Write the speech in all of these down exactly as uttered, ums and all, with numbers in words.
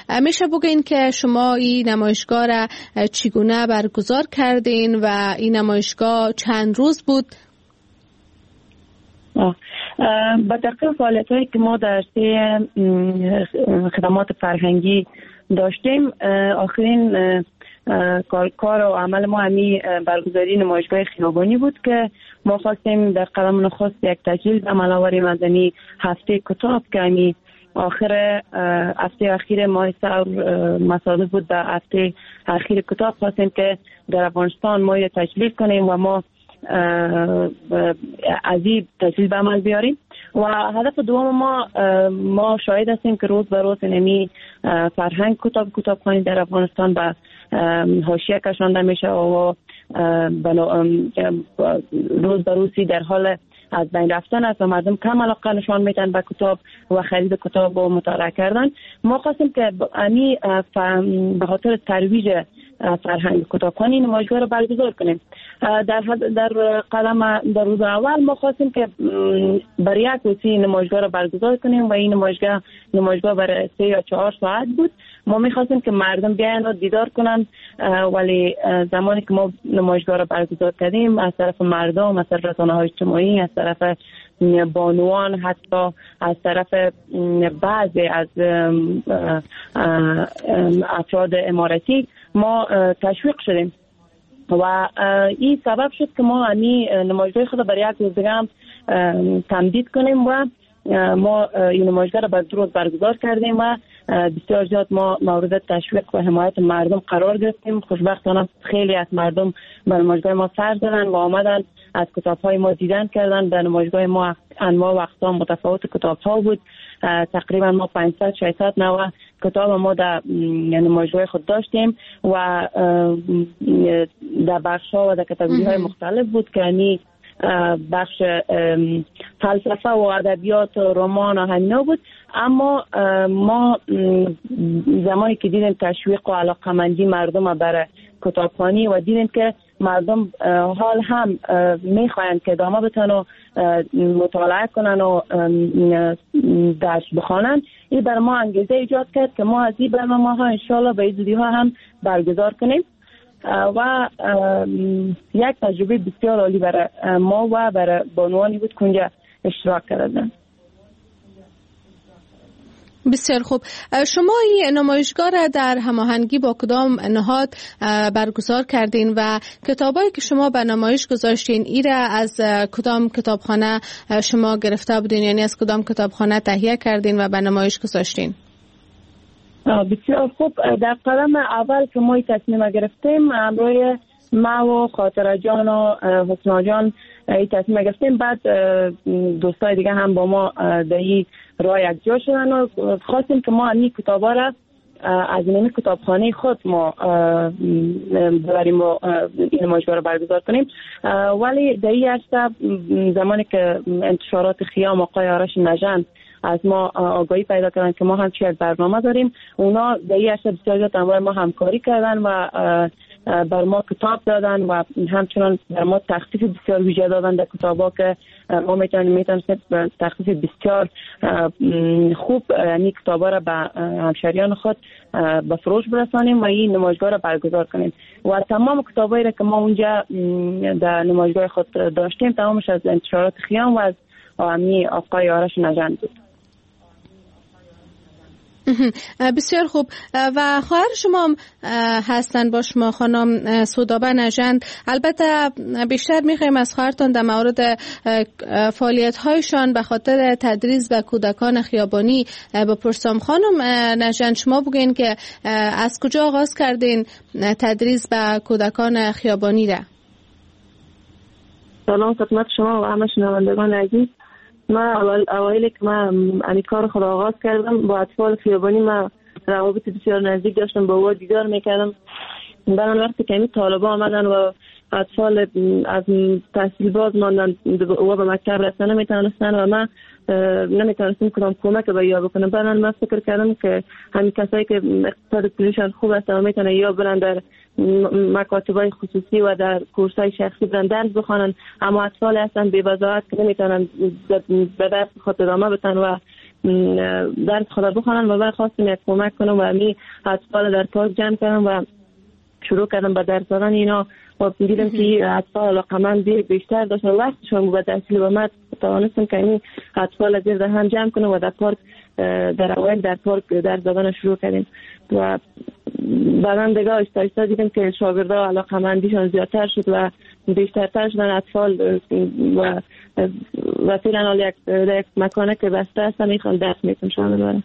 میشه بگین که شما این نمایشگاه را چگونه برگزار کردین و این نمایشگاه چند روز بود؟ با تحقیق فعالیت هایی که ما در سه خدمات فرهنگی داشتیم، آخرین کار و عمل ما همی برگزاری نمایشگاه خیابانی بود که ما خواستیم در قدم نخست یک تجلیل به عمل آوریم از این هفته کتاب که همی آخر هفته اخیر ماه سور مصادف بود. به هفته اخیر کتاب خواستیم که در افغانستان ما یه تجلیل کنیم و ما از این تجلیل به عمل بیاریم. و هدف دوم ما ما شاهد هستیم که روز به روز نمی فرهنگ کتاب کتابخوانی در افغانستان به حاشیه کشانده میشه و روز به روزی در حال از بین رفتن است و مردم کم علاقه نشان میدن به کتاب و خرید کتاب و مطالعه کردن. ما خواستیم که امی به خاطر ترویج فرهنگ کتابخوانی نمایشگاه رو برگزار کنیم. در در قدم در روز اول ما خواستیم که برای یک روزی نمایشگاه رو برگزار کنیم و این نمایشگاه نمایشگاه برای سه یا چهار ساعت بود. ما می‌خواستیم که مردم بیاین و دیدار کنن، ولی زمانی که ما نمایشگاه رو برگزار کردیم از طرف مردم، از طرف رسانه‌های اجتماعی، از طرف بانوان، حتی از طرف بعضی از افراد اماراتی ما تشویق شدیم و این سبب شد که ما امی نمایشگاه خود برای یک روز دیگه هم تمدید کنیم و ما این نمایشگاه را بر دو روز برگزار کردیم و بسیار زیاد ما مورد تشویق و حمایت مردم قرار گرفتیم. خوشبختانه خیلی از مردم به نمایشگاه ما سر زدن و آمدن از کتاب‌های ما دیدن کردن. در نمایشگاه ما انواع و اقسام متفاوت کتاب‌ها بود. تقریبا ما پانصد ششصد نوع کتاب ما در نمایشگاه خود داشتیم و در بخش‌ها و در کاتگوری‌های مختلف بود که یعنی بخش فلسفه و ادبیات و رمان و همینا بود. اما ما زمانی که دیدیم تشویق و علاقه‌مندی مردم برای کتابخوانی و دیدیم که مردم حال هم میخواین که ادامه بتن و مطالعه کنن و درس بخوانن، این بر ما انگیزه ایجاد کرد که ما از این برنامه ها انشالله به زودی ها هم برگزار کنیم و یک تجربه بسیار عالی برای ما و برای بانوانی بود که اونجا اشتراک کردن. بسیار خوب. شما این نمایشگاه را در هماهنگی با کدام نهاد برگزار کردین و کتابایی که شما به نمایش گذاشتین ای را از کدام کتابخانه شما گرفته بودین، یعنی از کدام کتابخانه تهیه کردین و به نمایش گذاشتین؟ بسیار خوب. در قدم اول که ما تصمیم گرفتیم همراه ما و خاطره جان و حسنا جان این تصمیم گرفتیم، بعد دوستای دیگه هم با ما در این راه یک جا شدن و خواستیم که ما این کتابا را از این کتابخانه خود ما ببریم و این نمایشگاه را برگزار کنیم. ولی در این عرصه زمانی که انتشارات خیام آقای آرش نژند از ما آگاهی پیدا کردن که ما هم چه برنامه داریم، اونا در این عرصه بسیار زیاد همراه ما همکاری کردن و بر ما کتاب دادن و همچنان بر ما تخفیف بسیار ویژه دادن در کتابا که ما میتونیم میتونیم تخفیف بسیار خوب یعنی کتابا را به همشریان خود به فروش برسانیم و این نمایشگاه را برگزار کنیم. و تمام کتابایی را که ما اونجا در نمایشگاه خود داشتیم تمامش از انتشارات خیام و از آمی آقای آرش نژند بود. بسیار خوب. و خواهر شما هستن با شما خانم سودابه نژند. البته بیشتر میخوایم از خواهرتان در مورد فعالیت هایشان به خاطر تدریس به کودکان خیابانی بپرسم. خانم نژند شما بگین که از کجا آغاز کردین تدریس به کودکان خیابانی را؟ سلام خدمت شما و همه شنوندگان عزیز. من اول اوایل که من این کار خود آغاز کردم با اطفال خیابانی من روابط بسیار نزدیک داشتم، با او دیدار میکردم. بعد وقتی که این طالبا آمدن و اطفال از تحصیل باز ماندن و به مکتب رسانه نمیتونستن و من نمیتونستم کدام کمک به یا بکنم. بعد من فکر کردم که همین کسایی که اقتصاد پولیشان خوب است و میتونن یا برن در مکاتبای خصوصی و در کورسای شخصی برن درس بخوانن، اما اطفال هستن بی وضاحت که نمیتونن به درس خود ادامه بدن و درس خدا بخوانم و بعد خواستم یک کمک کنم و امی اطفال در پارک جمع کردم و شروع کردم به درس دادن اینا و دیدم که اطفال علاقمند بیشتر داشتن وقتشون بود تحصیل و من توانستم که این اطفال زیر هم جمع کنم و در پارک در اول در پارک درس دادن شروع کردیم و بعدم دیگه آهسته آهسته دیدم که شاگردا علاقمندیشون زیادتر شد و بیشترتر شدن اطفال و و فعلا یک یک مکانه که بسته است میخوام درس میتونم شامل بشم.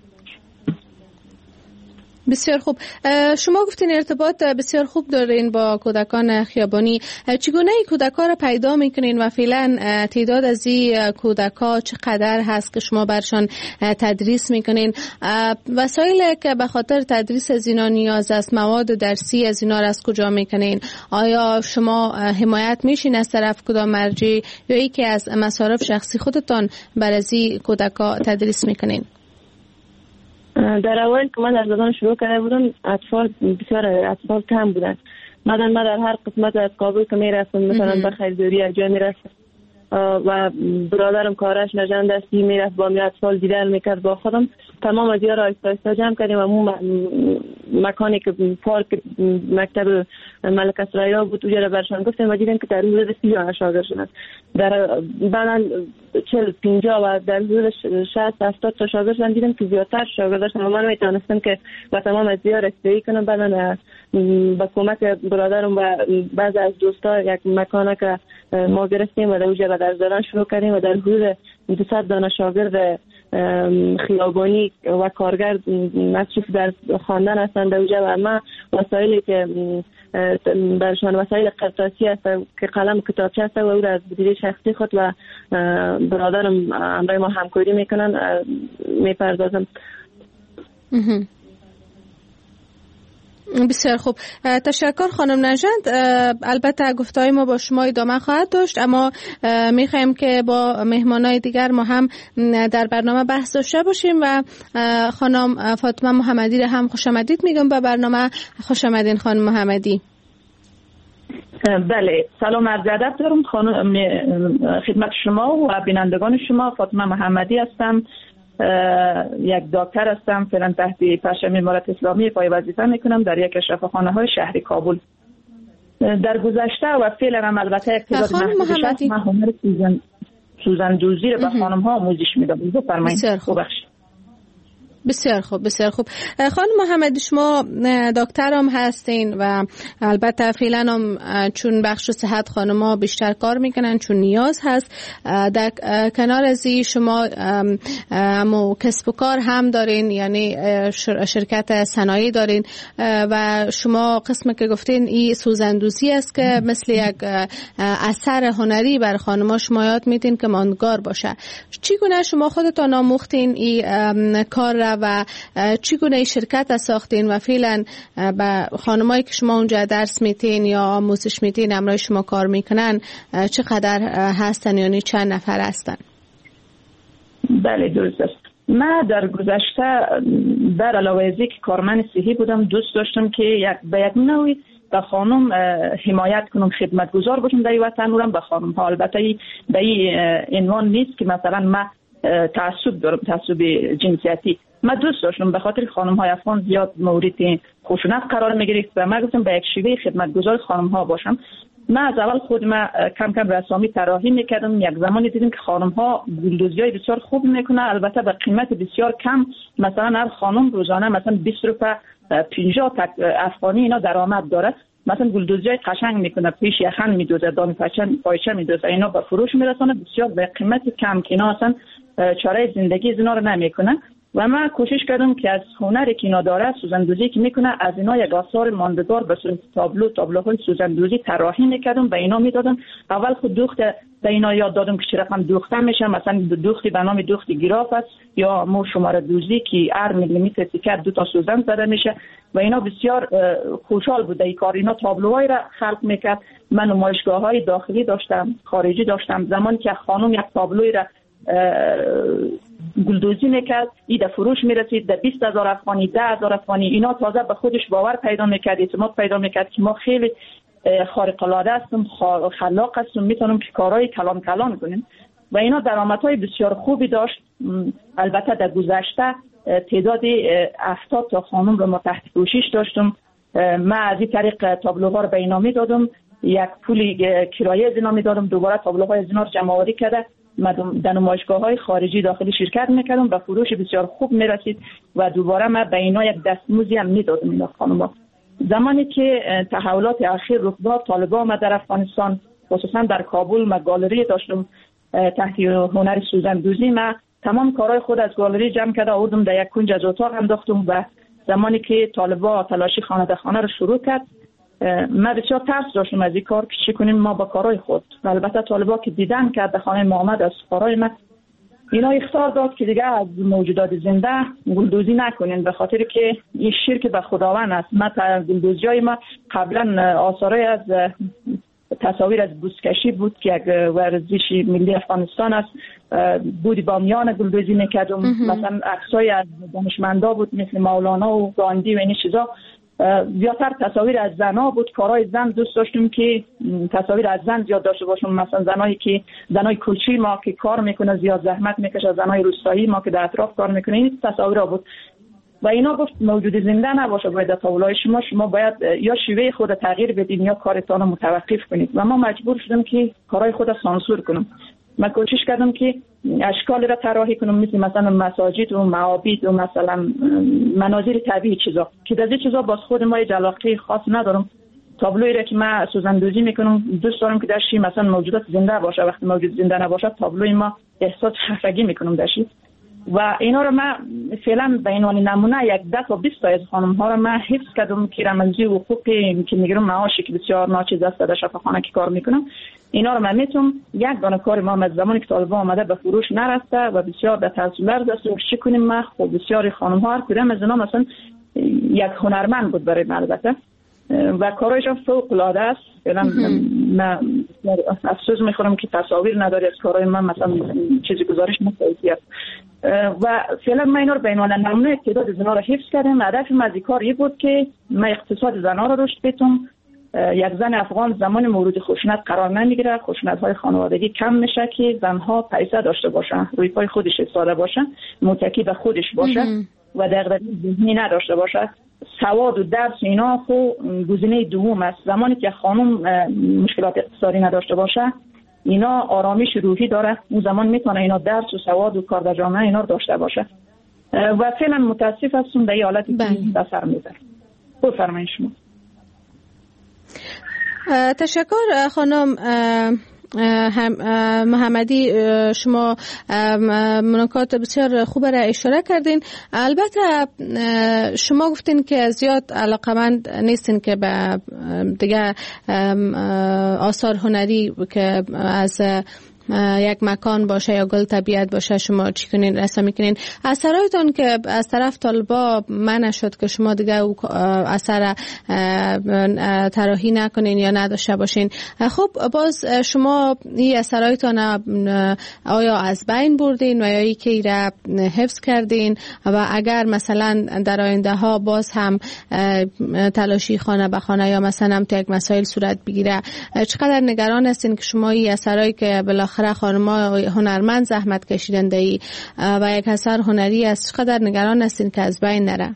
بسیار خوب. شما گفتین ارتباط بسیار خوب دارین با کودکان خیابانی. چگونه این کودکان را پیدا میکنین و فعلا تعداد از این کودکان چقدر هست که شما برشان تدریس میکنین؟ وسایل که به خاطر تدریس از اینا نیاز است، مواد درسی از اینا را از کجا میکنین؟ آیا شما حمایت میشین از طرف کدام مرجع یا ای که از مصارف شخصی خودتان بر از این کودکان تدریس میکنین؟ در اول که من در دادن شروع کرده بودم اطفال بسیار اطفال کم بودن. من من در هر قسمت از کابل که میرفتم مثلا به خریداری از جای میرفتم و برادرم کارش نجان دستی میرفت با می اطفال دیدن میکرد با خودم تمام از یارا آیستا آیستا جمع کردیم و اون مکانی که پارک مکتب ملک اسرائیل بود اونجا را برشان گفتیم و دیدم که در حدود سی جان شاگرد شدن در بعدا چهل پنجاه و در حدود شصت هفتاد تا شاگرد شدن. دیدم که زیادتر شاگرد داشتن و من میتونستم که با تمام از یارا رسیدگی کنم. بعدا با کمک برادرم و بعضی از دوستا یک مکانی که ما گرفتیم و در اونجا به درس دادن شروع کردیم و در حدود دویست دانه شاگرد خیابانی و کارگر مصروف در خواندن هستند در اونجا و ما وسایلی که برشان وسایل قرطاسی هست که قلم کتابچه هست و او را از بودجه شخصی خود و برادرم همراه ما همکاری میکنن میپردازم. بسیار خوب، تشکر خانم نژند. البته گفتهای ما با شما ادامه خواهد داشت اما میخوایم که با مهمانای دیگر ما هم در برنامه بحث داشته باشیم و خانم فاطمه محمدی را هم خوش آمدید میگم به برنامه. خوش آمدین خانم محمدی. بله، سلام عرض ادب دارم خانم خدمت شما و بینندگان شما. فاطمه محمدی هستم، یک دکتر هستم، فعلا تحت پرچم امارت اسلامی پای وظیفه میکنم در یک شفاخانه های شهر کابل. در گذشته و فعلا هم البته اقتدار محدود شد من هنر سوزن سوزندوزی رو به خانم ها آموزش میدم. بفرمایید. ببخشید. بسیار خوب، بسیار خوب. خانم محمدی شما دکتر هم هستین و البته فعلا هم چون بخش صحت خانم‌ها بیشتر کار میکنن چون نیاز هست. در کنار از این شما مو کسب و کار هم دارین، یعنی شرکت صنایعی دارین و شما قسم که گفتین این سوزندوزی است که مثل یک اثر هنری بر خانم‌ها شما یاد میدین که ماندگار باشه. چگونه شما خودتان آموختین این کار را و چگونه شرکت ساختین و فعلا به خانمایی که شما اونجا درس میتین یا آموزش میتین همراه شما کار میکنن چقدر هستن، یعنی چند نفر هستن؟ بله درست است. من در گذشته در علاوه از اینکه کارمند صحی بودم دوست داشتم که یک به یک نوعی به خانم حمایت کنم، خدمتگزار باشم در این وطن و به خانم ها. البته به این عنوان نیست که مثلا من تعصب دارم، تعصب جنسیتی. من دوست داشتم به خاطر خانم های افغان زیاد مورد خشونت قرار میگرفت و من گفتم به یک شیوه خدمتگزار خانم ها باشم. من از اول خود من کم کم رسامی طراحی میکردم. یک زمانی دیدیم که خانم ها گلدوزی های بسیار خوب میکنه، البته به قیمت بسیار کم. مثلا هر خانم روزانه مثلا بیست روپیه پنجاه افغانی اینا درآمد داره. مثلا گلدوزی های قشنگ میکنه، پیش یخن میدوزه، دام پچن پایچه میدوزه، اینا به فروش میرسونه بسیار به قیمت کم که اینا اصلا چاره زندگی از اینا رو نمیکنه. و من کوشش کردم که از هنری که اینا داره سوزندوزی که میکنه از اینا یک آثار ماندگار به صورت تابلو تابلوهای سوزندوزی طراحی میکردم، به اینا میدادم. اول خود دوخت به اینا یاد دادم که چه رقم دوخته میشه، مثلا دوختی به نام دوخت گراف است یا مو شماره دوزی که هر میلیمتر تیکر دو تا سوزن زده میشه و اینا بسیار خوشحال بود این کار. اینا تابلوهای را خلق میکرد. من نمایشگاه‌های داخلی داشتم، خارجی داشتم. زمانی که خانم یک تابلوی را گلدوزی میکرد ایده فروش میرسید در بیست هزار افغانی، ده هزار افغانی. اینا تازه به خودش باور پیدا میکرد، اعتماد پیدا میکرد که ما خیلی خارق العاده هستم، خلاق هستم، میتونم که کارهای کلان کلان کنیم. و اینا درآمدهای بسیار خوبی داشت. البته در گذشته تعداد هفتاد تا خانم رو ما تحت پوشش داشتم. من از این طریق تابلوها رو به اینا میدادم، یک پولی کرایه از اینا میدادم، دوباره تابلوهای از اینا رو جمع آوری کرده من در نمایشگاه‌های خارجی داخلی شرکت میکردم و فروش بسیار خوب میرسید و دوباره من به اینا یک دستمزدی هم میدادم. اینا خانم‌ها زمانی که تحولات اخیر رخ داد، طالبان آمد در افغانستان، خصوصا در کابل من گالری داشتم تحت هنر سوزندوزی. من تمام کارهای خود از گالری جمع کرده آوردم در یک کنج از اتاق انداختم و زمانی که طالبان تلاشی خانه در خانه رو شروع کرد من بسیار ترس داشتم از این کار که چی کنیم ما با کارهای خود. و البته طالبان که دیدن که در خانه محمد از کارهای من اینا اخطار داد که دیگه از موجودات زنده گلدوزی نکنین، به خاطر که این شرک به خداوند است. ما گلدوزی های ما قبلا آثارای از تصاویر از بوسکشی بود که یک ورزش ملی افغانستان است، بودی بامیان گلدوزی میکردم، مثلا عکسای از دانشمندا بود مثل مولانا و گاندی و این چیزا. زیادتر تصاویر از زنا بود، کارهای زن دوست داشتیم که تصاویر از زن زیاد داشته باشم، مثلا زنایی که زنای کوچی ما که کار میکنه زیاد زحمت میکشه، زنای روستایی ما که در اطراف کار میکنه، این تصاویرها بود. و اینا گفت موجود زنده نباشه باید در تابلوهای شما، شما باید یا شیوه خود تغییر بدین یا کارتان رو متوقف کنید. و ما مجبور شدیم که کارهای خود سانسور کنم. من کوشش کردم که اشکال را طراحی کنم مثل مثلا مساجد و معابد و مثلا مناظر طبیعی چیزا که در این چیزا باز خود ما علاقه خاص ندارم. تابلویی را که من سوزندوزی میکنم دوست دارم که درش مثلا موجودات زنده باشه. وقتی موجود زنده نباشه تابلوی ما احساس خفگی میکنم درش. و اینا رو من فعلا به عنوان نمونه یک ده تا بیست تا از خانم ها رو من حفظ کردم که رمزی و حقوقی که میگیرم معاشی که بسیار ناچیز است در شفاخانه که کار میکنم. اینا رو من میتونم یک دانه کار ما از زمانی که طالبان آمده به فروش نرسته و بسیار در تاثیر دست و چی کنیم. ما خب بسیار خانم ها هر کدام از اینا مثلا یک هنرمند بود برای من البته و کارایشان فوق العاده است. فعلا من افسوس میخورم که تصاویر نداری از کارهای من، مثلا چیزی گزارش مختلفی است. و فعلا من اینا رو به عنوان نمونه تعداد زنها رو حفظ کردم. هدف من از این کار بود که من اقتصاد زنها رو رشد بدم. یک زن افغان زمان مورد خشونت قرار نمیگیره، خشونت‌های خانوادگی کم میشه که زنها پیسه داشته باشن، روی پای خودش ایستاده باشن، متکی به خودش باشه و دغدغه ذهنی نداشته باشه. سواد و درس اینا خو گزینه دوم است. زمانی که خانم مشکلات اقتصادی نداشته باشه اینا آرامش روحی داره، اون زمان میتونه اینا درس و سواد و کار در جامعه اینا رو داشته باشه. و فعلا متاسف هستم به این حالتی که بسر میزنه. بفرمایید شما. تشکر خانم محمدی، شما نکات بسیار خوب را اشاره کردین. البته شما گفتین که زیاد علاقمند نیستین که به دیگه آثار هنری که از یک مکان باشه یا گل طبیعت باشه شما چی کنین رسم میکنین. اثرایتون که از طرف طالبا منع شد که شما دیگه اثر طراحی نکنین یا نداشته باشین، خب باز شما این اثرایتون آیا از بین بردین و یا ای که ایره حفظ کردین و اگر مثلا در آینده ها باز هم تلاشی خانه به خانه یا مثلا تو یک مسائل صورت بگیره چقدر نگران هستین که شما این اثرایی که بالاخره خانم‌ها هنرمند زحمت کشیدنده ای و یک اثر هنری است چقدر نگران هستین که از بین نره؟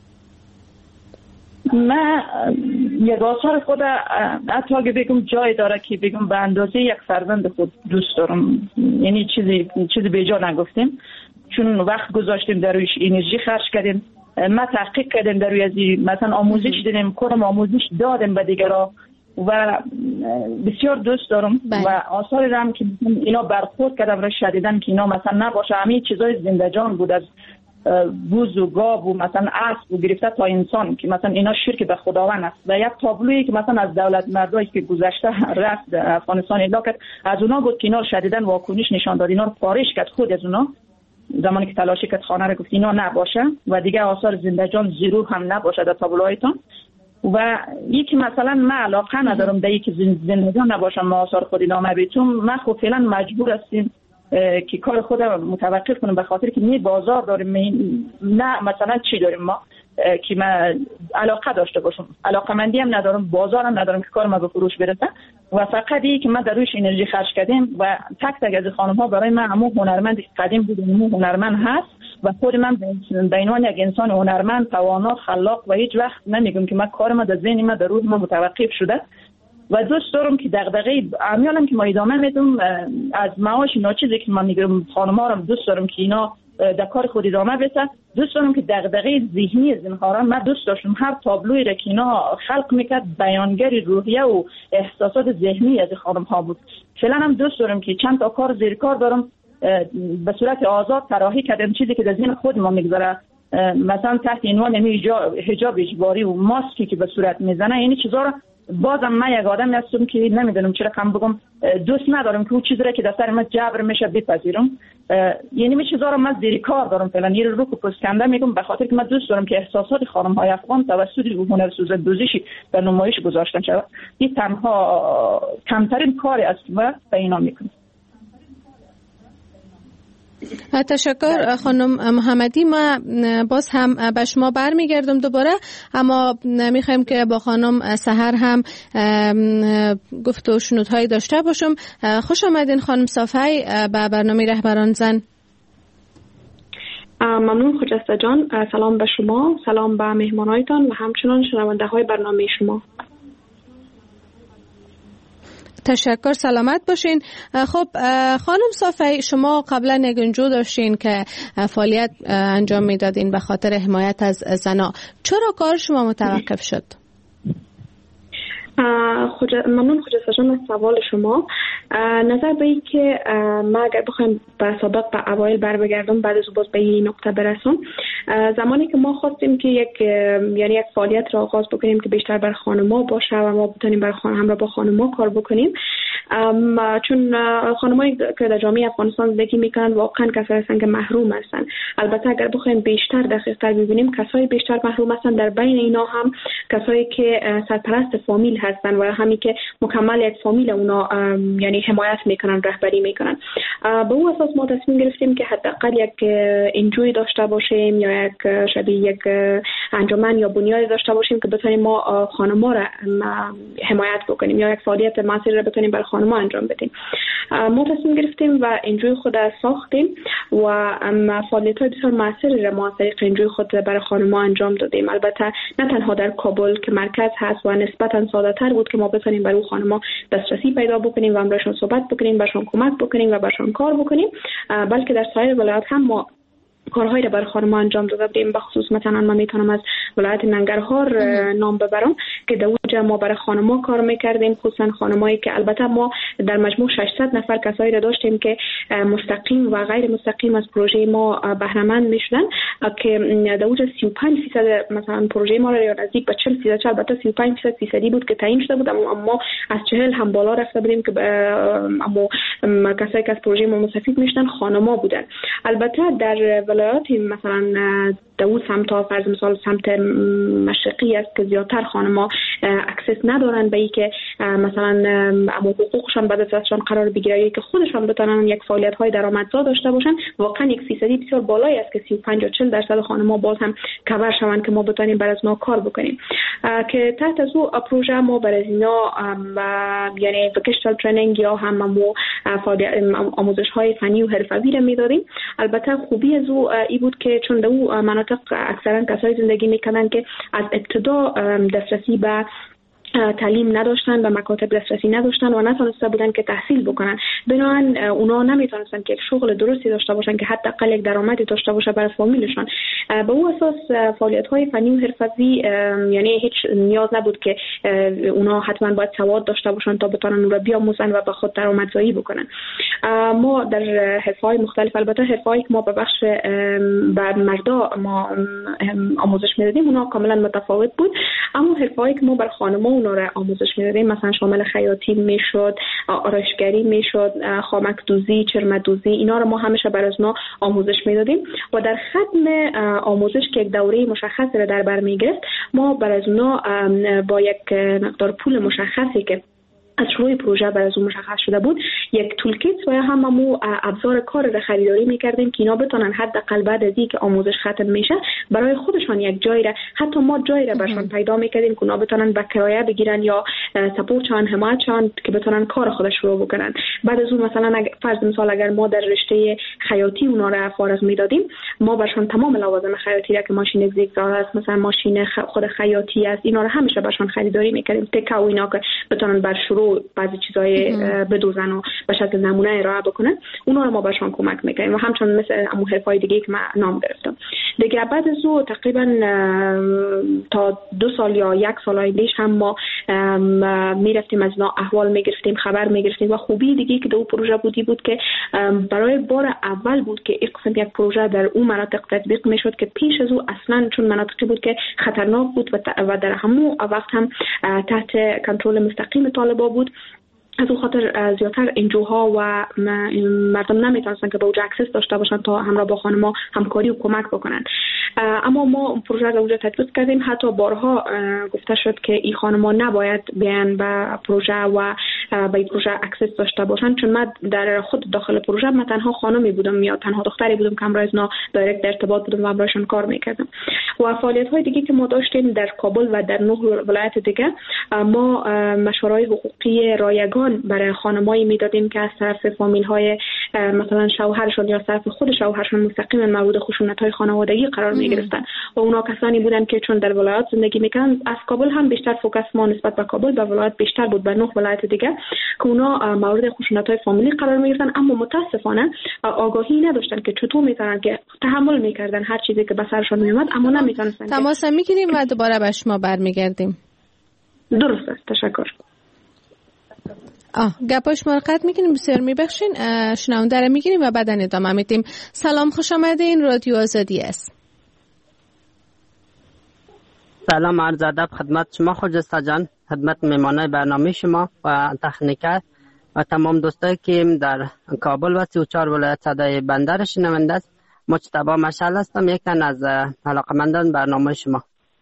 من یک آثار خود حتی اگه بگم جای داره که بگم به اندازه یک فرزند خود دوست دارم، یعنی چیزی چیزی به جا نگفتیم چون وقت گذاشتیم در رویش، انرژی خرج کردیم، ما تحقیق کردیم در روی ازی، مثلا آموزش دیدیم، کارم آموزش دادیم به دیگران و بسیار دوست دارم. بله. و آثاری هم که اینا برخورد کردم را شدیدن که اینا مثلا نباشه همین چیزای زنده جان بود، از بوز و گاو و مثلا اسب و گرفته تا انسان که مثلا اینا شرک به خداوند است. و یک تابلویی که مثلا از دولت مردایی که گذشته رفت افغانستان اعلام کرد از اونا بود که اینا شدیدن واکنش نشان داد، اینا رو پارش کرد خود از اونا زمانی که تلاشی کرد خانه رو گفت اینا نباشه و دیگه آثار زنده جان زیرو هم نباشه در تابلوهایتون. و یکی مثلا من علاقه ندارم به یکی زنده جان نباشم ما آثار خود نامه بیتون، من خود فعلا مجبور هستیم که کار خودم متوقف کنم به خاطر که می بازار داریم، نه مثلا چی داریم ما که ما علاقه داشته باشم، علاقمندی هم ندارم، بازارم ندارم که کارم به فروش برسه و فقط این که من در رویش انرژی خرج کردم و تک تک از خانم ها برای من همون هنرمند قدیم بود، همون هنرمند هست و خود من به عنوان یک انسان هنرمند توانا خلاق و هیچ وقت نمیگم که من کارم در ذهن من در روح من متوقف شده و دوست دارم که دغدغه عمیالم که ما ادامه میدم از معاش ناچیزی که من میگم خانم‌ها رو دوست دارم که اینا در کار خود ادامه بده. دوست دارم که دغدغه ذهنی از اینها را من دوست داشتم هر تابلویی را که اینا خلق میکرد بیانگر روحیه و احساسات ذهنی از خانم‌ها بود. فعلا هم دوست دارم که چند تا کار زیر کار دارم به صورت آزاد طراحی کردم، چیزی که در ذهن خود ما میگذره، مثلا تحت عنوان حجاب اجباری و ماسکی که به صورت میزنه، یعنی چیزا رو بازم من یک آدمی هستم که نمیدونم چرا کم بگم دوست ندارم که اون چیزی را که در سر من جبر میشه بپذیرم، یعنی می چیزا رو من زیر کار دارم فعلا یه رو کو پسکنده میگم به خاطر که من دوست دارم که احساسات خانم های افغان توسط هنرسوز دوزیشی در نمایش گذاشتن شود. این تنها کمترین کاری است و به اینا میکنم. تشکر خانم محمدی. ما باز هم به شما برمیگردم دوباره، اما میخوایم که با خانم سحر هم گفت و شنودهایی داشته باشم. خوش آمدین خانم صافی به برنامه رهبران زن. ممنون خجسته جان. سلام به شما، سلام به مهمانایتان و همچنان شنونده های برنامه شما. تشکر، سلامت باشین. خب خانم صافی، شما قبلا نگنجو داشتین که فعالیت انجام میدادین به خاطر حمایت از زنا، چرا کار شما متوقف شد؟ خود ممنون خجسته جان از سوال شما. نظر به این که ما اگر بخوایم به سابق به اوایل بر بگردم بعد از باز به این نقطه برسم، زمانی که ما خواستیم که یک یعنی یک فعالیت را آغاز بکنیم که بیشتر بر خانم‌ها باشه و ما بتونیم بر خانم همراه با خانم‌ها کار بکنیم، چون خانم‌هایی که در جامعه افغانستان زندگی میکنن واقعا کسایی هستند که محروم هستند. البته اگر بخوایم بیشتر دقیق‌تر ببینیم کسایی بیشتر محروم هستند، در بین اینا هم کسایی که سرپرست فامیل هستند و همین که مکمل یک فامیل اونا یعنی حمایت میکنن، رهبری میکنن. به اون اساس ما تصمیم گرفتیم که حداقل یک انجوی داشته باشیم یا یک شبیه یک انجمن یا بنیاد داشته باشیم که بتونیم ما خانم‌ها را حمایت بکنیم یا یک فعالیت مؤثر را بتونیم برای خانم‌ها انجام بدیم. ما تصمیم گرفتیم و انجوی خود ساختیم و فعالیت‌های بسیار مؤثری را ما از طریق انجوی خود برای خانم‌ها انجام دادیم. البته نه تنها در کابل که مرکز هست و نسبتاً ساده‌تر بود که ما بتونیم برای خانم‌ها دسترسی پیدا بکنیم و امرشون صحبت بکنیم، برشون کمک بکنیم و برشون کار بکنیم، بلکه در سایر ولایات هم ما کارهایی را برای خانم‌ها انجام داده بودیم. به خصوص مثلا من میتونم از ولایت ننگرهار نام ببرم که در اونجا ما برای خانم‌ها کار میکردیم، خصوصا خانمایی که البته ما در مجموع ششصد نفر کسایی را داشتیم که مستقیم و غیر مستقیم از پروژه ما بهره مند میشدن که در اونجا سی و پنج درصد مثلا پروژه ما را یا نزدیک به چهل درصد، البته سی و پنج درصد فیصدی بود که تعیین شده بود، اما ما از چهل هم بالا رفته بودیم که اما کسایی که از پروژه ما مستفید میشدن خانم‌ها بودن. البته در ولایات مثلا دو سمت ها فرض مثال سمت مشرقی است که زیادتر خانم‌ها اکسس ندارن به این که مثلا اما حقوقشان بعد از دستشان قرار بگیره که خودشان بتونن یک فعالیت های درآمدزا داشته باشن. واقعا یک فیصدی بسیار بالایی است که سی و پنج تا چهل درصد خانم‌ها باز هم کور شوند که ما بتونیم برای از ما کار بکنیم. که تحت از او پروژه ما برای اینا یعنی وکیشنال ترینینگ یا هم مو آموزش های فنی و حرفه‌ای را میدادیم. البته خوبی از او ای بود که چون در او مناطق اکثرا کسایی زندگی میکنن که از ابتدا دسترسی به تعلیم نداشتن، به مکاتب دسترسی نداشتن و نتونسته بودن که تحصیل بکنن، بنابراین اونا نمیتونستن که یک شغل درستی داشته باشن که حداقل یک درآمدی داشته باشه برای فامیلشون. به اون اساس فعالیت‌های فنی و حرفه‌ای یعنی هیچ نیاز نبود که اونا حتما باید سواد داشته باشن تا بتونن اون رو بیاموزن و به خود درآمدزایی بکنن. ما در حرفه‌های مختلف، البته حرفه‌ای که ما به بخش به مردا ما آموزش میدادیم اونا کاملا متفاوت بود، اما حرفه‌ای که ما بر خانم‌ها اونا را آموزش میدادیم مثلا شامل خیاطی میشد، آرایشگری میشد، خامک دوزی، چرم دوزی، اینا رو ما همیشه برای اونا آموزش میدادیم و در ختم آموزش که یک دوره مشخصی را در بر میگرفت ما برای اونا با یک مقدار پول مشخصی که از شروع پروژه بر از اون مشخص شده بود، یک تولکیت و هم مو ابزار کار را خریداری میکردیم که اینا بتونن حداقل بعد از اینکه آموزش ختم میشه برای خودشان یک جایی را، حتی ما جایی را برشان پیدا میکردیم که اونا بتونن به کرایه بگیرن یا سپورتشان حمایتشان که بتونن کار خودش شروع بکنن. بعد از اون مثلا فرض مثال اگر ما در رشته خیاطی اونا را فارغ میدادیم، ما برشان تمام لوازم خیاطی را که ماشین زیگزاگ است، مثلا ماشین خود خیاطی است، اینا را همیشه برشان خریداری میکردیم، تکه و اینا که بتونن بر شروع بعضی چیزای بدوزن و به شکل نمونه ارائه بکنن، اونا رو ما بهشون کمک میکنیم. و همچنین مثل امو حرفای دیگه که من نام گرفتم دیگه. بعد از او تقریبا تا دو سال یا یک سال آیندهش هم ما میرفتیم از اینا احوال میگرفتیم، خبر میگرفتیم. و خوبی دیگه که دو پروژه بودی بود که برای بار اول بود که این قسم یک پروژه در اون مناطق تطبیق میشد که پیش از او اصلا چون مناطقی بود که خطرناک بود و در همون وقت هم تحت کنترل مستقیم طالبان بود. از اون خاطر زیادتر انجوها و مردم نمیتونستن که به اوجه اکسس داشته باشن تا همراه با خانما همکاری و کمک بکنن. اما ما پروژه را اوجه تطبیق کردیم. حتی بارها گفته شد که این خانما نباید بیان به پروژه و به این پروژه اکسس داشته باشن، چون من در خود داخل پروژه من تنها خانمی بودم یا تنها دختری بودم که همراه اینا دایرکت در ارتباط بودم و همراهشون کار میکردم. و فعالیت های دیگه که ما داشتیم در کابل و در نه ولایت دیگه، ما مشوره‌های حقوقی رایگان برای خانمایی میدادیم که از طرف فامیل های مثلا شوهرشون یا از طرف خود شوهرشون مستقیما مورد خشونت های خانوادگی قرار می گرفتن. و اونا کسانی بودن که چون در ولایات زندگی میکنن، از کابل هم بیشتر فوکس ما نسبت به کابل به ولایات بیشتر بود، به نه ولایت دیگه که اونا مورد خشونت های فامیلی قرار می گرفتن، اما متاسفانه آگاهی نداشتن که چطور میتونن که تحمل میکردن هر چیزی که به سرشون میومد، اما نمیتونستن. تماس میگیریم و دوباره به شما برمیگردیم. درسته، تشکر. آه گپاش مرقت میکنیم، بسیار میبخشین. شنونده رو میگیریم و بعدن ادامه میدیم. سلام، خوش آمدین، رادیو آزادی است. سلام عرض ادب خدمت شما خجسته جان، خدمت میمانای برنامه شما و تکنیکر و تمام دوستایی که در کابل و سی و چهار ولایت صدای بندر شنونده است. مجتبی مشعل هستم، یک تن از علاقمندان برنامه شما.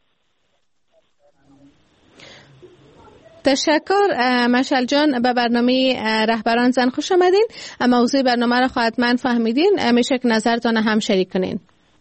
تشکر مشعل جان. به برنامه رهبران زن خوش آمدین. موضوع برنامه را حتما فهمیدین، میشه که نظرتان هم شریک کنین.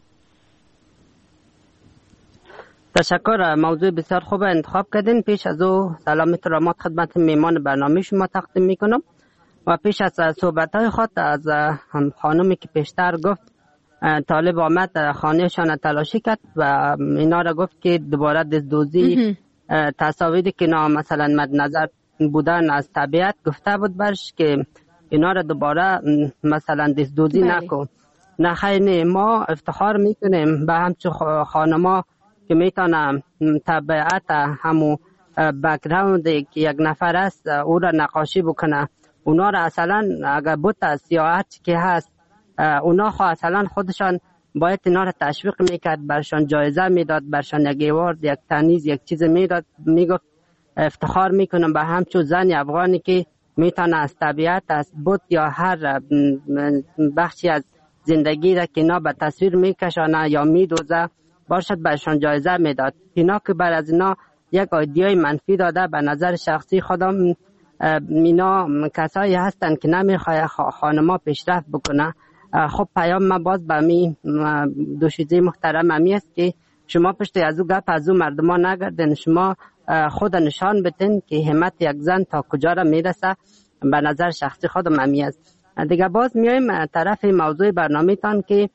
تشکر، موضوع بسیار خوب انتخاب کردین. پیش از او سلام احترامات خدمت میمان برنامه شما تقدیم میکنم و پیش از صحبت های خود از خانمی که پیشتر گفت طالب آمد خانهشان تلاشی کرد و اینا را گفت که دوباره دزدوزی تصاویری که اینا مثلا مد نظر بودن از طبیعت گفته بود برش که اینا را دوباره مثلا دزدوزی نکن. نه خیلی ما افتخار میکنیم به همچون خانما که میتونم طبیعت همو بک‌گراند که یک نفر است او را نقاشی بکنه. اونا را اصلا اگر بوت سیاحت که هست اونا خو اصلا خودشان باید اینا را تشویق میکرد، برشان جایزه میداد، برشان یک ایوارد، یک تنیز، یک چیز میداد. میگفت افتخار میکنم به همچون زن افغانی که میتونه از طبیعت، از بوت یا هر بخشی از زندگی را که اینا به تصویر میکشانه یا میدوزه باشد برشان جایزه میداد. اینا که بر از اینا یک ایدئای منفی داده. به نظر شخصی خودم اینا کسایی هستن که نمیخواه خانما پیشرفت بکنه. خب پیام ما باز به می دوشیزه محترم همی است که شما پشت از او گپ از او مردمان نگردین، شما خود نشان بتین که همت یک زن تا کجا را میرسه. به نظر شخصی خودم همی است. دیگه باز میایم طرف موضوع برنامه تان که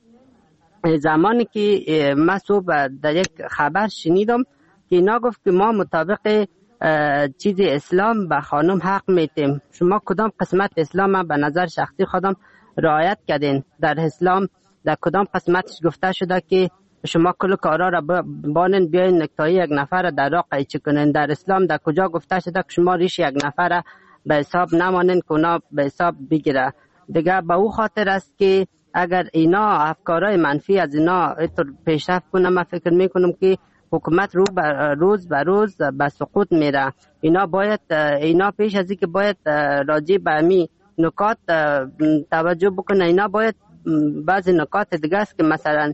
زمانی که من صبح در یک خبر شنیدم که اینا گفت که ما مطابق چیز اسلام به خانم حق میتیم. شما کدام قسمت اسلام به نظر شخصی خودم رعایت کردین؟ در اسلام در کدام قسمتش گفته شده که شما کل کارا را بانن بیاین نکتای یک نفر در راه قیچی کنین؟ در اسلام در کجا گفته شده که شما ریش یک نفر به حساب نمانین که اونا به حساب بگیره؟ دیگه به او خاطر است که اگر اینا افکارهای منفی از اینا پیشرفت کنه، من فکر میکنم که حکومت رو بر روز به روز به سقوط میره. اینا باید اینا پیش از اینکه باید راجع به همین نکات توجه بکنه. اینا باید بعضی نکات دیگه است که مثلا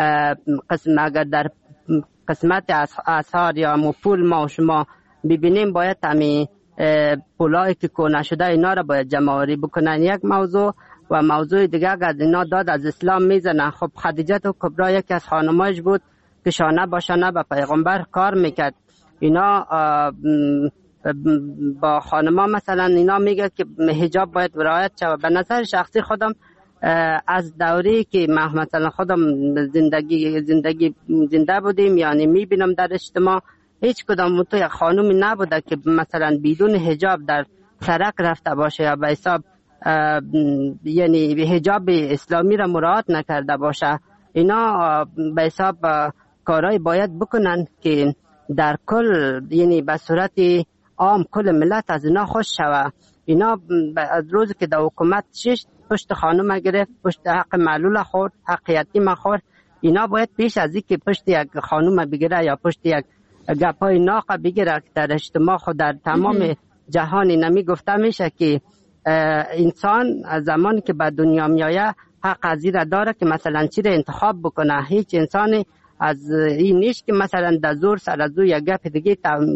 قسم اگر در قسمت اسعار یا پول ما و شما ببینیم باید همین پولایی که کهنه شده اینا را باید جمع آوری بکنن. یک موضوع و موضوع دیگه اگر اینا داد از اسلام میزنن. خب خدیجه کبرا یکی از خانمایش بود که شانه با شانه به پیغمبر کار میکرد. اینا با خانما مثلا اینا میگه که حجاب باید رعایت شود. به نظر شخصی خودم از دوری که من مثلا خودم زندگی زندگی زنده بودیم یعنی میبینم در اجتماع هیچ کدام تو یک خانومی نبوده که مثلا بدون حجاب در سرک رفته باشه یا به حساب یعنی حجاب اسلامی را مراعات نکرده باشه. اینا به حساب کارهای باید بکنن که در کل یعنی به صورت عام کل ملت از اینا خوش شوه. اینا از روزی که در حکومت شش پشت خانم گرفت، پشت حق معلول خورد، حق یتیم خورد، اینا باید پیش از این که پشت یک خانم بگیره یا پشت یک گپای ناقه بگیره در اجتماع خود در تمام جهان نمی گفته میشه که انسان از زمانی که به دنیا میایه حق از این داره که مثلا چی را انتخاب بکنه. هیچ انسانی از این نیست که مثلا در زور سر از یک گپ دیگه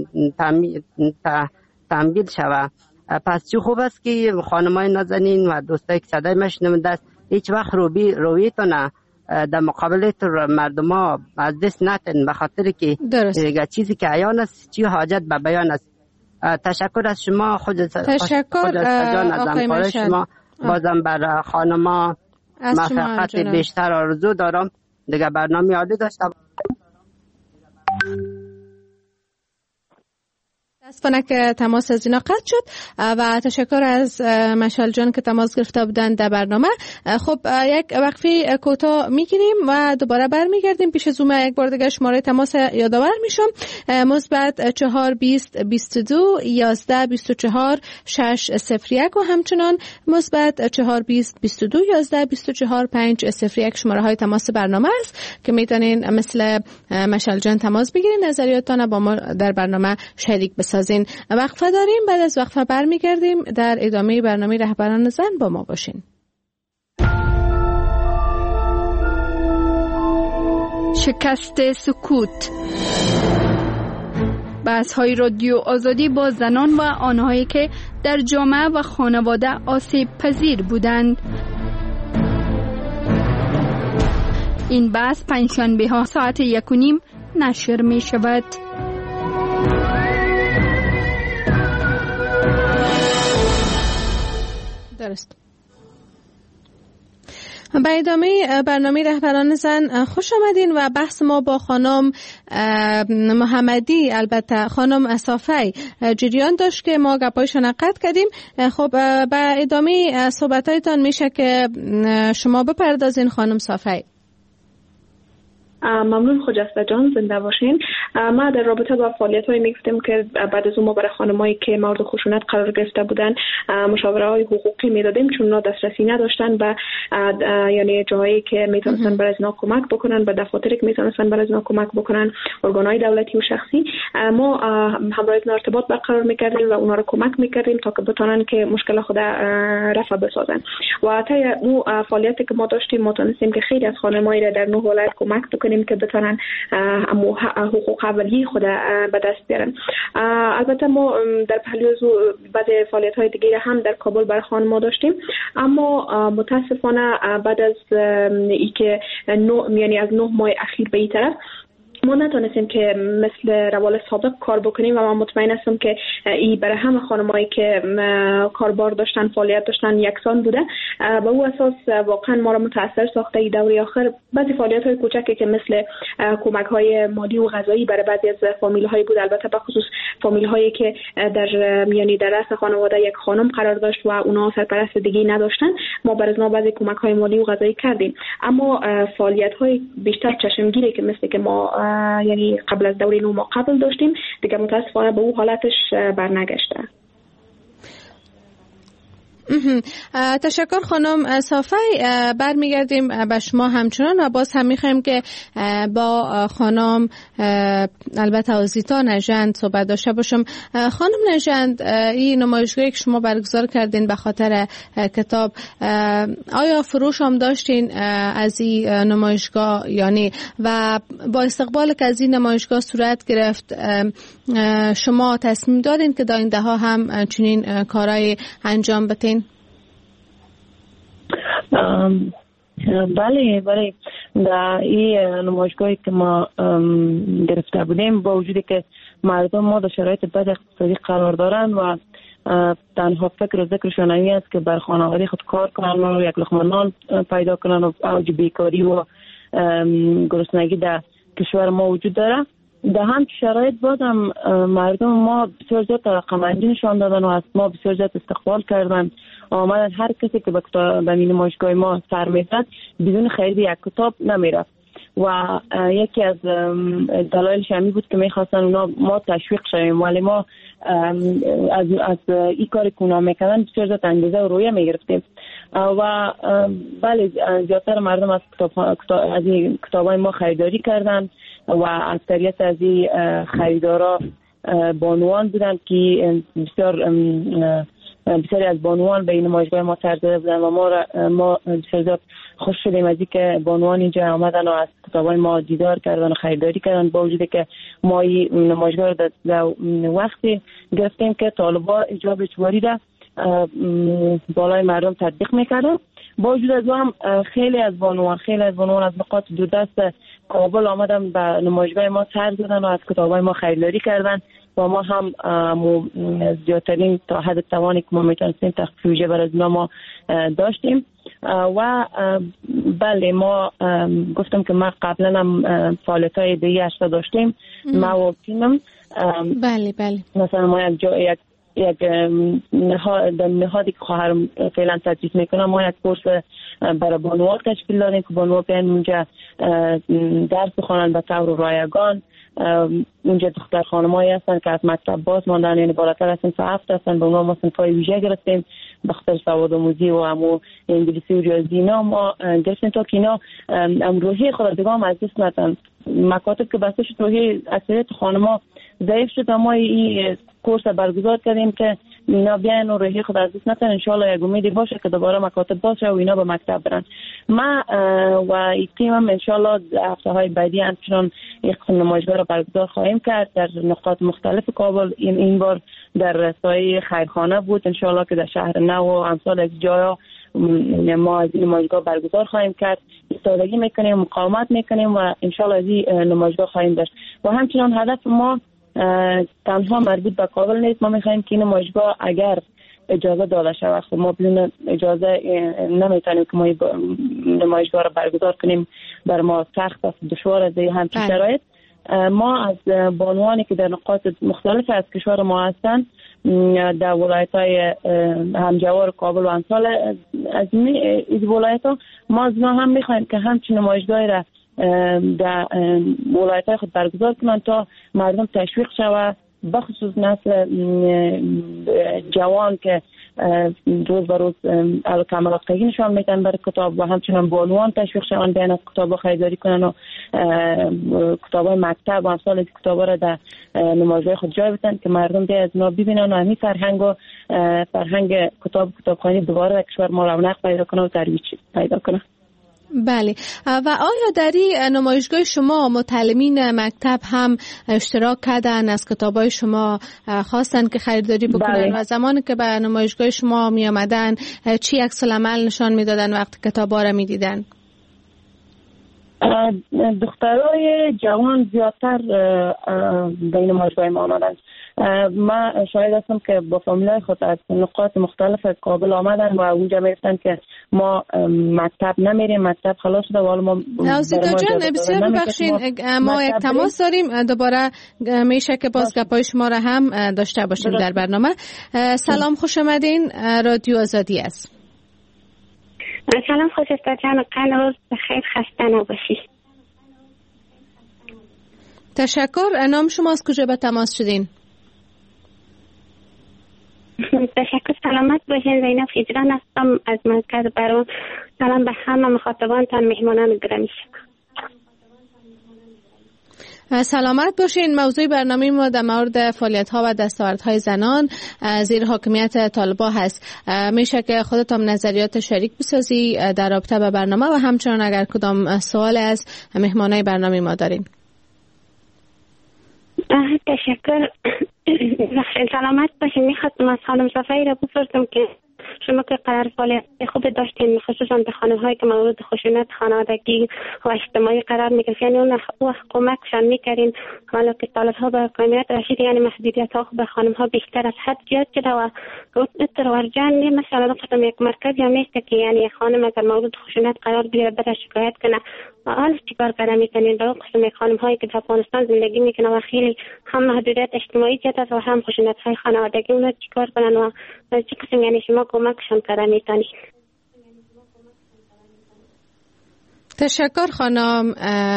تنبیل شوه. پس چی خوب است که خانمای نازنین و دوستایی که صدای مشنونده است هیچ وقت روبی رویتونه در مقابل مردم ها از دست نتن، به خاطر که چیزی که عیان است چی حاجت به بیان است. تشکر از شما. خود تشکر آقای مشهد. شما بازم بر خانما موفقیت بیشتر آرزو دارم. دیگه برنامه عالی داشتم. دستفانه که تماس از اینا قطع شد و تشکر از مشعل جان که تماس گرفته بودن در برنامه. خب یک وقفه کوتاه میگیریم و دوباره برمیگردیم. پیش از اون یک بار دیگه شماره تماس یادآور میشم: مثبت چهار بیست بیست و دو یازده بیست و چهار شش صفر یک و همچنان مثبت چهار بیست بیست و دو یازده بیست و چهار پنج صفر یک شماره های تماس برنامه است که میتونین مثل مشعل جان تماس بگیرین، نظریاتتان با ما در برنامه شریک بسازین. وقفه داریم، بعد از وقفه برمیگردیم. در ادامه برنامه رهبران زن با ما باشین. شکست سکوت، بحث‌های رادیو آزادی با زنان و آنهایی که در جامعه و خانواده آسیب پذیر بودند. این بحث پنجشنبه ها ساعت یک و نیم نشر می شود. درست. به ادامه برنامه رهبران زن خوش آمدین و بحث ما با خانم محمدی، البته خانم صافی جریان داشت که ما گپایشون قطع کردیم. خب به ادامه صحبتایتان میشه که شما بپردازین خانم صافی. ممنون خجسته جان، زنده باشین. ما در رابطه با فعالیت هایی میگفتیم که بعد از اون ما برای خانمایی که مورد خشونت قرار گرفته بودن مشاوره های حقوقی میدادیم، چون اونا دسترسی نداشتن به یعنی جاهایی که میتونستن برای از اینا کمک بکنن، به دفاتری که میتونستن برای از اینا کمک بکنن، ارگانهای دولتی و شخصی. ما همراه اینا ارتباط برقرار میکردیم و اونا رو کمک میکردیم تا که بتونن که مشکل خود رفع بسازن. و تا اون فعالیتی که ما داشتیم ما تونستیم که خیلی از خانمایی را در نه ولایت کمک بکنیم که بتونن حقوق اولیه خود به دست بیارن. البته ما در پهلوی بعضی فعالیت‌های دیگه هم در کابل برای خانم‌ها داشتیم، اما متاسفانه بعد از اینکه یعنی از نه ماه اخیر به این طرف ما نتونستیم که مثل روال سابق کار بکنیم و من مطمئن هستم که این برای همه خانمایی که کاربار داشتن، فعالیت داشتن یکسان بوده. به اون اساس واقعا ما را متاثر ساخته این دوره آخر بعضی فعالیت‌های کوچکی که مثل کمک‌های مالی و غذایی برای بعضی از فامیل‌های بود، البته به خصوص فامیل‌هایی که در یعنی در رأس خانواده یک خانم قرار داشت و اونا سرپرست دیگه نداشتن. ما برای اونا بعضی کمک‌های مالی و غذایی کردیم، اما فعالیت‌های بیشتر چشمگیری که مثل که ما یعنی قبل از دوره نو ما قبل داشتیم دیگه متاسفانه به اون حالتش برنگشته. تشکر خانم صافی. برمیگردیم به شما همچنان و باز هم میخوایم که با خانم البته آزیتا نژند صحبت داشته باشم. خانم نژند، این نمایشگاهی که شما برگزار کردین به خاطر کتاب، آیا فروش هم داشتین از این نمایشگاه یعنی و با استقبال که از این نمایشگاه صورت گرفت شما تصمیم دارین که در آینده ها هم چنین کارهای انجام بدین؟ بله بله، در این نمایشگاهی که ما گرفته بودیم با وجودی که مردم ما در شرایط بد اقتصادی قرار دارن و تنها فکر و ذکرشان این است که بر خانواده خود کار کنن و یک لقمه نان پیدا کنن و اوج بیکاری و گرسنگی در کشور ما وجود داره. در هم شرایط بودم مردم ما بسیار زیاد توقع نشان دادن و از ما بسیار زیاد استقبال کردن. آمدن هر کسی که به نمایشگاه ما سر می‌زد بدون خرید یک کتاب نمیرفت و یکی از دلایلش همین بود که میخواستن اونا ما تشویق شویم، ولی ما از از این کاری که اونا میکردن بسیار زیاد انگیزه و رویه میگرفتیم و بله زیادتر مردم از کتاب از این کتابای ما خریداری کردن و اکثریت از این خریدارا بانوان بودن که بسیار بسیاری از بانوان به این نمایشگاه ما سر زده بودن و ما ما بسیار خوش شدیم از اینکه بانوان اینجا آمدن و از کتابای ما دیدار کردن و خریداری کردن، با وجودی که ما این نمایشگاه رو در وقتی گرفتیم که طالبا اجاب اجباری را بالای مردم تطبیق میکردن. با وجود از هم خیلی از بانوان خیلی از بانوان از نقاط دوردست کابل آمدن به نمایشگاه ما سر زدن و از کتابای ما خریداری کردن و ما هم زیادترین تا حد توانی که ما میتونستیم تخفیف ویژه برای از ما داشتیم و بله ما گفتم که ما قبلا هم فعالیت‌های دیگه اشتا داشتیم. ما و تیمم بله بله مثلا ما یک جا یک یک نهاد نهادی که خواهرم فعلا تدریس میکنم ما یک کورس برای بانوان تشکیل دادیم که بانوان بیان اونجا درس بخونن به طور رایگان. اونجا دختر خانمایی هستن که از مکتب باز ماندن، یعنی بالاتر از صنف هفت هستن، به اونا ما صنفای ویژه گرفتیم به خاطر سواد آموزی و همو انگلیسی و ریاضی اینا ما گرفتیم تا که اینا روحیه خود دیگه هم از دست ندن. مکاتب که بسته شد روحیه اکثریت خانم‌ها ضعیف شد، ما این کورس برگزار کردیم که اینا بیان و روحیه خود از دست ندن. ان شاء الله یک امیدی باشه که دوباره مکاتب باشه و اینا به مکتب برن. ما و این تیمم ان شاء الله هفته‌های بعدی همچنان یک قسم نمایشگاه را برگزار خواهیم کرد در نقاط مختلف کابل. این این بار در سایه خیرخانه بود، ان شاء الله که در شهر نو و امثال از جایا ما از این نمایشگاه برگزار خواهیم کرد. ایستادگی میکنیم، مقاومت میکنیم و ان شاء الله از این نمایشگاه خواهیم داشت. و همچنان هدف ما تنها مربوط به کابل نیست، ما میخوایم که این نمایشگاه اگر اجازه داده شود، ما بدون اجازه نمیتونیم که ما نمایشگاه را برگزار کنیم، بر ما سخت است، دشوار است همچین شرایط. ما از بانوانی که در نقاط مختلف از کشور ما هستن در ولایت‌های همجوار کابل و امثال از این ولایت‌ها ما از ما هم میخوایم که همچین نمایشگاهی را در ولایت‌های خود برگزار کنن تا مردم تشویق شود، بخصوص نسل جوان که روز به روز کمالاتگی نشان میدن برای کتاب و همچنان بانوان تشویق شوند بیان از کتاب خریداری کنن و کتاب مکتب و امثال از کتاب را در نمایشگاه خود جای بدن که مردم بیان از اونا ببینن و همین فرهنگ و فرهنگ کتاب کتابخوانی دوباره در کشور ما رونق پیدا کنه و ترویج پیدا کنه. بله. و آیا در این نمایشگاه شما متعلمین مکتب هم اشتراک کردن، از کتابای شما خواستن که خریداری بکنن؟ بله. و زمانی که به نمایشگاه شما می آمدن چی عکس العمل نشان میدادن وقتی کتابا را می دیدن؟ دخترای جوان زیادتر به نمایشگاه ما آمدن. ما شاید هستم که با فامیلای خود از نقاط مختلف کابل آمدن و اونجا میگفتن که ما مکتب نمیریم، مکتب خلاص شده و حالا ما آزیتا جان بسیار ببخشین ما یک تماس داریم، دوباره میشه که باز گپای شما را هم داشته باشیم در برنامه. سلام، خوش آمدین، رادیو آزادی است. سلام خوشستا جان، قن روز بخیر، خسته نباشی. تشکر. نام شما از کجا به تماس شدین؟ تشکر. سلامت باشین. زینب خجران هستم از مرکز برون. سلام به همه مخاطبانتان، مهمانان گرامی. سلامت باشین. موضوع برنامه ما در مورد فعالیت‌ها و دستاوردهای زنان زیر حاکمیت طالبان هست. میشه که خودتان نظریات شریک بسازی در رابطه با برنامه و همچنان اگر کدام سوال از مهمانای برنامه ما دارین. تشکر. سلامت باشین. میخواستم از خانم صفایی را بپرسم که شما که قرار فعالیت خوب داشتین، خصوصا به خانم‌هایی که مورد خشونت خانوادگی و اجتماعی قرار می‌گرفتن، یعنی اون وقت کمکشان می‌کردین. حالا که طالب‌ها به حاکمیت رسید، یعنی محدودیت‌ها به خانم‌ها بیشتر از حد زیاد شده و ترورجان مثلا گفتم یک مرکز یا میسته که یعنی خانم اگر مورد خشونت قرار بگیره بره شکایت کنه، حالا چیکار کردن می‌کنین؟ در قسم خانم‌هایی که در افغانستان زندگی می‌کنن و خیلی هم محدودیت اجتماعی زیاد است و هم خشونت‌های خانوادگی، اونا چیکار کنن و چه قسم یعنی شما کمکشان کردن می‌تونید؟ تشکر خانم.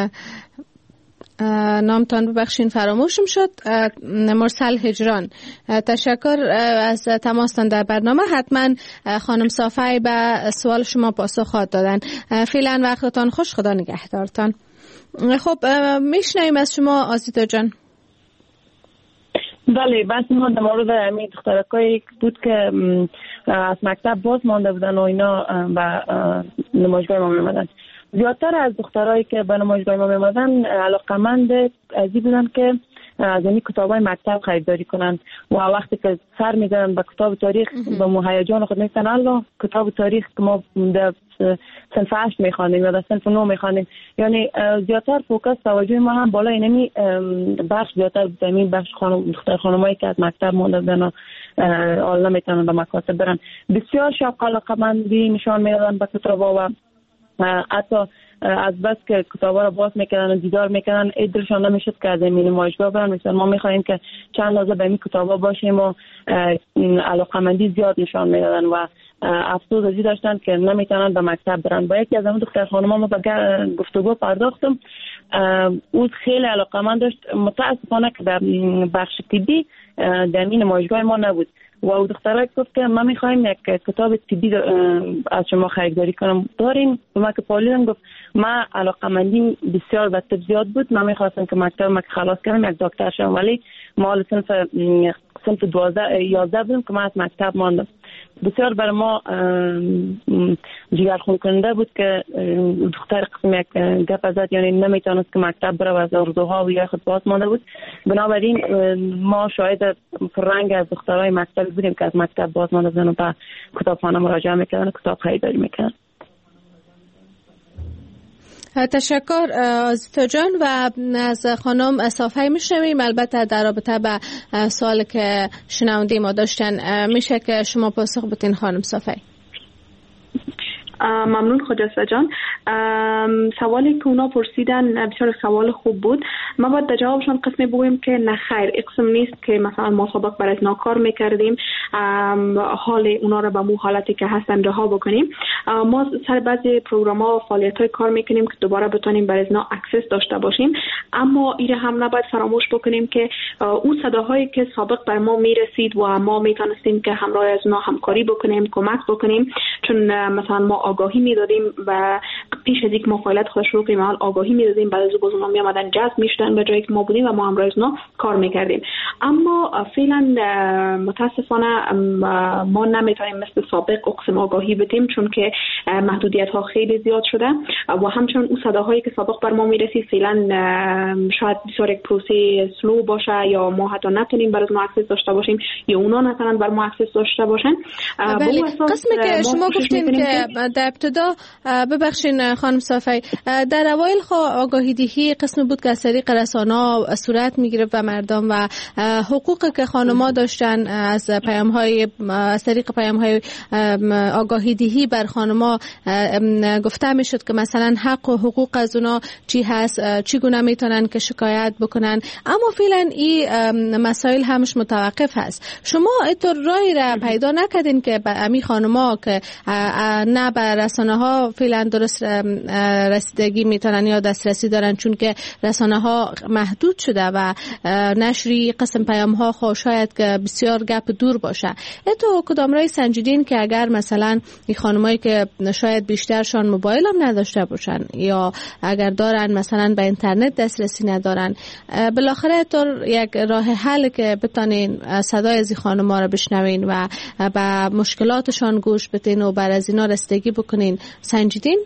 نامتان ببخشین فراموشم شد. مرسل هجران. تشکر از تماستان در برنامه. حتما خانم صافی به سوال شما پاسخ خواهد دادن. فعلا وقتتان خوش. خدا نگهدارتان. خب میشنویم از شما آزیتا جان. بله، بس ما در مورد همین دخترکایی بود که از مکتب باز مانده بودن و اینا به نمایشگاه ما میمدن. زیادتر از دخترایی که به نمایشگاه ما میمدن علاقمند ازی بودن که از این کتابای مکتب خریداری کنن و وقتی که سر میزنن به کتاب تاریخ به مهیجان خود میگن الله کتاب تاریخ که ما در صنف هشت میخوانیم یا در صنف نه میخوانیم. یعنی زیادتر فوکس توجه ما هم بالا اینمی بخش زیادتر زمین بخش خانم دختر خانمایی که از مکتب مونده بودن و حالا نمیتونن به مکاتب برن. بسیار شوق علاقمندی نشان میدادن به کتابا و حتی از بس که کتابا رو باز میکنن و دیدار میکنن ادرشان نمیشد که از این نمایشگاه برن. مثلا ما میخوایم که چند لحظه به این کتابا باشیم و علاقمندی زیاد نشان میدادن و افسوس ازی داشتن که نمیتونن به مکتب برن. با یکی از اون دختر خانم‌ها ما به گفتگو پرداختم. او خیلی علاقمند داشت. متاسفانه که در بخش طبی در این نمایشگاه ما نبود و او دختره گفت که ما میخوایم یک کتاب طبی از شما خریداری کنم. داریم؟ و ما که پالیدم گفت ما علاقمندی بسیار به طب زیاد بود. من میخواستم که مکتب ما که خلاص کنم یک دکتر شدم، ولی ما صنف صنف دوازده یازده بودم که ما از مکتب ماندم. بسیار برای ما جگرخون کننده بود که دختر قسم یک گپ زد، یعنی نمیتونست که مکتب بره و از اردوها و یا خود باز مانده بود. بنابراین ما شاید پررنگ از دخترای مکتب بودیم که از مکتب باز مانده بودن و به کتابخانه مراجعه میکردن و کتاب خریداری میکردن. تشکر آزیتا جان. و از خانم صافی میشنویم البته در رابطه به سوال که شنونده ما داشتن. میشه که شما پاسخ بدین خانم صافی؟ ممنون خجسته جان. سوالی که اونا پرسیدن بسیار سوال خوب بود. ما باید در جوابشان قسمی بگویم که نه خیر، اقسم نیست که مثلا ما سابق برای ازنا کار میکردیم حال اونا رو به مو حالتی که هستن رها بکنیم. ما سر بعضی پروگرام ها و فعالیت های کار میکنیم که دوباره بتونیم برای ازنا اکسس داشته باشیم، اما ایره هم نباید فراموش بکنیم که اون صداهایی که سابق بر ما میرسید و ما میتونستیم که همراه ازنا همکاری بکنیم، کمک بکنیم، چون مثلا ما آگاهی میدادیم و پیش از اینکه ما فعالیت خود شروع کنیم آگاهی میدادیم، بعد از اون اونا می اومدن جذب میشدن به جایی که ما بودیم و ما همراه اونا کار میکردیم. اما فعلا متاسفانه ما نمیتونیم مثل سابق اقسم آگاهی بدیم، چون که محدودیت ها خیلی زیاد شده و همچنین اون صداهایی که سابق بر ما میرسید فعلا شاید بسیار یک پروسه سلو باشه یا ما حتی نتونیم برای ما اکسس داشته باشیم یا اونا نتونن بر ما اکسس داشته باشن. بله، قسمی که شما گفتین که در ابتدا ببخشین خانم صافی، در اوایل آگاهی دهی قسمی بود که از طریق رسانه‌ها صورت میگیره و مردم و حقوقی که خانم‌ها داشتن از پیام‌های از طریق پیام‌های آگاهی دهی بر خانم‌ها گفته میشد که مثلا حق و حقوق از اونا چی هست، چگونه میتونن که شکایت بکنن. اما فعلا این مسائل همش متوقف هست. شما اینطور راهی را پیدا نکردین که به امی خانم‌ها که نه به رسانه ها فعلا درست رسیدگی میتونن یا دسترسی دارن، چون که رسانه ها محدود شده و نشری قسم قسم پیام ها خو شاید که بسیار گپ دور باشه. تو کدام رای سنجیدین که اگر مثلا این خانمایی که شاید بیشترشان موبایل هم نداشته باشن یا اگر دارن مثلا به اینترنت دسترسی ندارن، بالاخره طور یک راه حل که بتونین صدای از این خانم‌ها رو بشنوین و به مشکلاتشان گوش بدین و بر از اینا رسیدگی بکنین، سنجیدین؟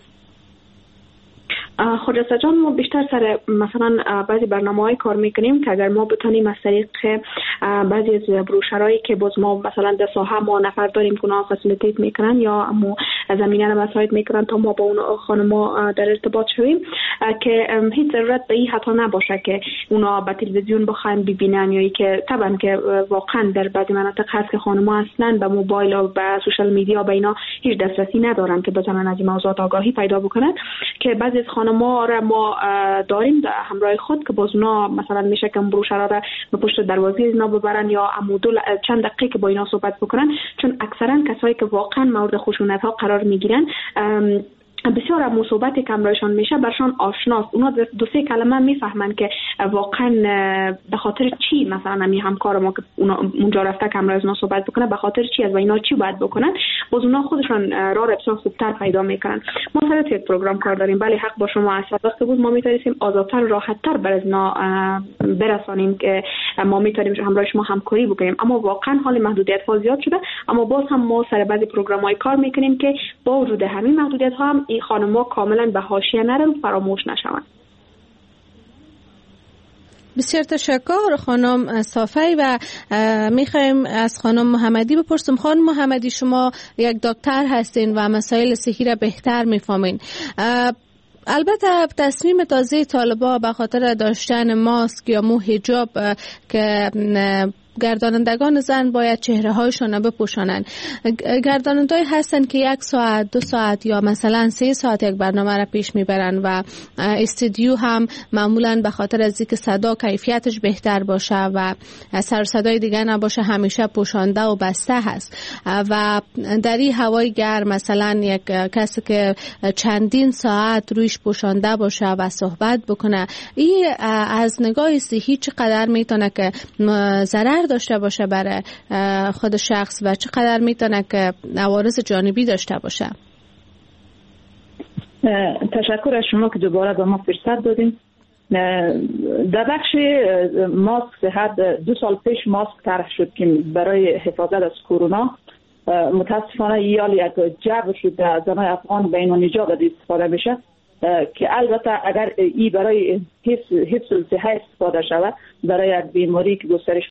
خجسته جان، ما بیشتر سر مثلا بعضی برنامه‌های کار میکنیم که اگر ما بتونیم از طریق بعضی از بروشرایی که باز ما مثلا در ساحه ما نفر داریم که اونا فسیلیتیت میکنن یا ما زمینه رو مساعد میکنن تا ما با اون خانم‌ها در ارتباط شویم که هیچ ضرورت به این حتی نباشه که اونا به تلویزیون بخواین ببینن یا که طبعا که واقعا در بعضی مناطق هست که خانم‌ها اصلا به موبایل و به سوشال میدیا به اینا هیچ دسترسی ندارن که بتونن از این موضوعات آگاهی پیدا بکنن، که بعضی از ما را ما داریم در همراه خود که باز اونا مثلا میشه که بروشرها را به پشت دروازه اینا ببرن یا عمودو چند دقیقه که با اینا صحبت بکنن، چون اکثرا کسایی که واقعا مورد خشونت ها قرار میگیرن بسیار از مصوبتی که امرایشان میشه برشان آشناست. اونا دو سه کلمه میفهمن که واقعا به خاطر چی مثلا همین همکار ما که اونجا رفته که امرای از اونا صحبت بکنه به خاطر چی از و اینا چی باید بکنن، باز اونا خودشان راه را بسیار خوبتر پیدا میکنن. ما سر یک پروگرام کار داریم، ولی حق با شما از وقتی بود ما میتونیم آزادتر راحتتر بر از اینا برسانیم که ما میتونیم همراه شما همکاری بکنیم، اما واقعا حال محدودیت ها زیاد شده، اما باز هم ما سر بعضی پروگرام‌های کار میکنیم که با وجود همین محدودیت ها هم این خانم‌ها کاملا به حاشیه نرن، فراموش نشوند. بسیار تشکر خانم صافی و میخوایم از خانم محمدی بپرسم. خانم محمدی، شما یک دکتر هستین و مسائل صحی را بهتر میفهمین. البته تصمیم تازه طالبا به خاطر داشتن ماسک یا مو حجاب که گردانندگان زن باید چهره هایشان بپوشانند، گردانندگان هستن که یک ساعت دو ساعت یا مثلا سه ساعت یک برنامه را پیش میبرن و استودیو هم معمولا به خاطر از اینکه صدا کیفیتش بهتر باشه و سر صدای دیگه نباشه همیشه پوشانده و بسته هست و در این هوای گرم مثلا یک کسی که چندین ساعت رویش پوشانده باشه و صحبت بکنه، این از نگاه صحی چقدر میتونه که ضرر داشته باشه برای خود شخص و چقدر میتونه که عوارض جانبی داشته باشه؟ تشکر از شما که دوباره به ما فرصت دادین. در بخش ماسک صحت دو سال پیش ماسک طرح شد که برای حفاظت از کرونا، متاسفانه یال یک جو شد در زنای افغان بین النجاب استفاده میشه که البته اگر ای برای حفظ حفظ صحت استفاده شود برای یک بیماری که گسترش